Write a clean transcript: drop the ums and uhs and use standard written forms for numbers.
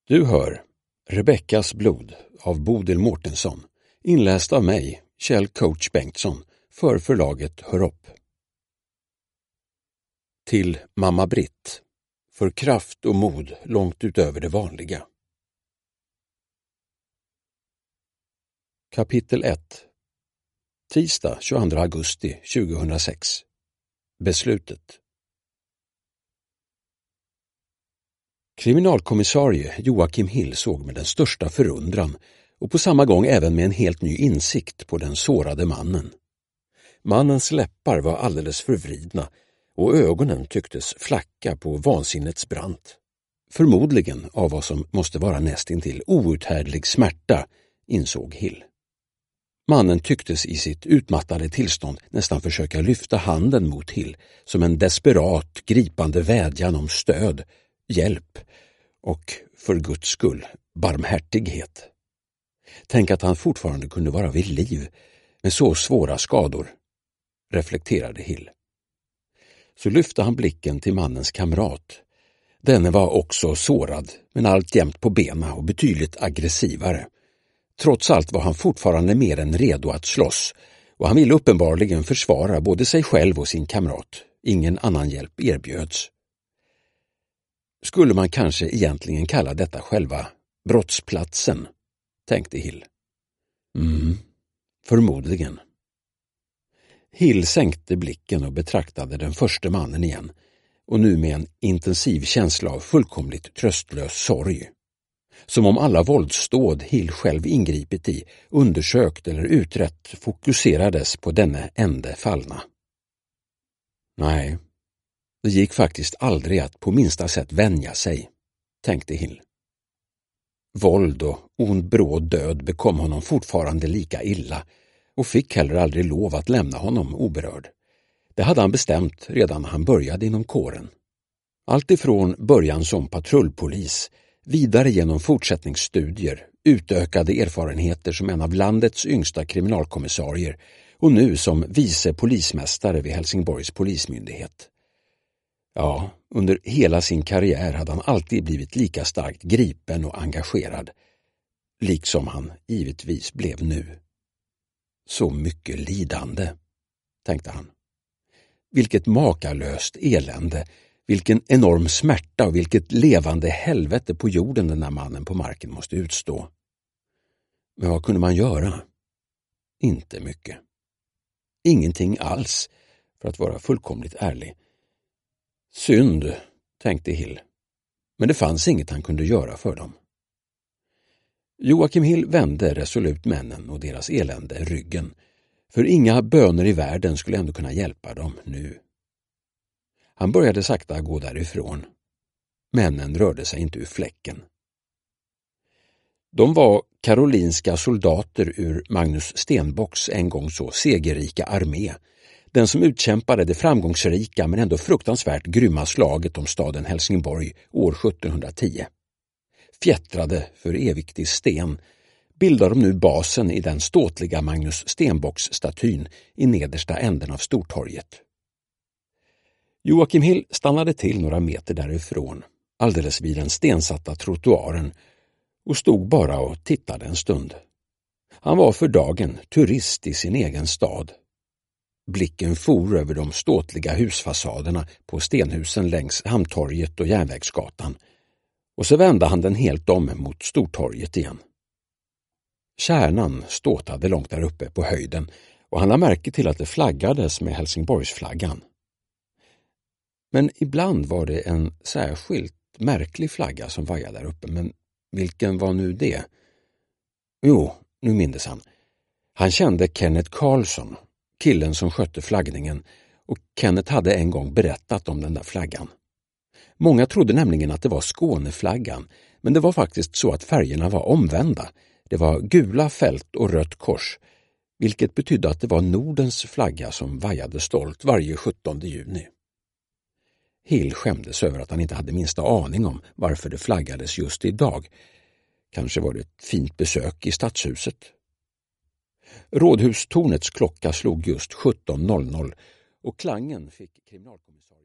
Du hör Rebeckas blod av Bodil Mårtensson, inläst av mig, Kjell Coach Bengtsson, för förlaget Hör upp. Till mamma Britt, för kraft och mod långt utöver det vanliga. Kapitel 1. Tisdag 22 augusti 2006. Beslutet. Kriminalkommissarie Joakim Hill såg med den största förundran och på samma gång även med en helt ny insikt på den sårade mannen. Mannens läppar var alldeles förvridna och ögonen tycktes flacka på vansinnets brant. Förmodligen av vad som måste vara nästintill outhärdlig smärta, insåg Hill. Mannen tycktes i sitt utmattade tillstånd nästan försöka lyfta handen mot Hill som en desperat, gripande vädjan om stöd, hjälp och, för Guds skull, barmhärtighet. Tänk att han fortfarande kunde vara vid liv med så svåra skador, reflekterade Hill. Så lyfte han blicken till mannens kamrat. Denne var också sårad, men alltjämt på bena och betydligt aggressivare. Trots allt var han fortfarande mer än redo att slåss och han ville uppenbarligen försvara både sig själv och sin kamrat. Ingen annan hjälp erbjöds. Skulle man kanske egentligen kalla detta själva brottsplatsen, tänkte Hill. Förmodligen. Hill sänkte blicken och betraktade den första mannen igen, och nu med en intensiv känsla av fullkomligt tröstlös sorg. Som om alla våldsdåd Hill själv ingripit i, undersökt eller utrett, fokuserades på denne ende fallna. Nej, det gick faktiskt aldrig att på minsta sätt vänja sig, tänkte Hill. Våld och ond bråd död bekom honom fortfarande lika illa och fick heller aldrig lov att lämna honom oberörd. Det hade han bestämt redan när han började inom kåren. Allt ifrån början som patrullpolis, vidare genom fortsättningsstudier, utökade erfarenheter som en av landets yngsta kriminalkommissarier och nu som vice polismästare vid Helsingborgs polismyndighet. Ja, under hela sin karriär hade han alltid blivit lika starkt gripen och engagerad, liksom han givetvis blev nu. Så mycket lidande, tänkte han. Vilket makalöst elände, vilken enorm smärta och vilket levande helvete på jorden den här mannen på marken måste utstå. Men vad kunde man göra? Inte mycket. Ingenting alls, för att vara fullkomligt ärlig. Synd, tänkte Hill. Men det fanns inget han kunde göra för dem. Joakim Hill vände resolut männen och deras elände ryggen. För inga böner i världen skulle ändå kunna hjälpa dem nu. Han började sakta gå därifrån. Männen rörde sig inte ur fläcken. De var karolinska soldater ur Magnus Stenbocks en gång så segerrika armé. Den som utkämpade det framgångsrika men ändå fruktansvärt grymma slaget om staden Helsingborg år 1710. Fjättrade för evigt i sten bildar de nu basen i den ståtliga Magnus Stenbocks-statyn i nedersta änden av Stortorget. Joakim Hill stannade till några meter därifrån, alldeles vid den stensatta trottoaren, och stod bara och tittade en stund. Han var för dagen turist i sin egen stad. Blicken for över de ståtliga husfasaderna på stenhusen längs Hamntorget och Järnvägsgatan, och så vände han den helt om mot Stortorget igen. Kärnan ståtade långt där uppe på höjden och han lade märke till att det flaggades med Helsingborgsflaggan. Men ibland var det en särskilt märklig flagga som vajade där uppe, men vilken var nu det? Jo, nu mindes han. Han kände Kenneth Karlsson, killen som skötte flaggningen, och Kenneth hade en gång berättat om den där flaggan. Många trodde nämligen att det var Skåneflaggan, men det var faktiskt så att färgerna var omvända. Det var gula fält och rött kors, vilket betydde att det var Nordens flagga som vajade stolt varje 17 juni. Hill skämdes över att han inte hade minsta aning om varför det flaggades just idag. Kanske var det ett fint besök i stadshuset. Rådhustornets klocka slog just 17.00 och klangen fick kriminalkommissarien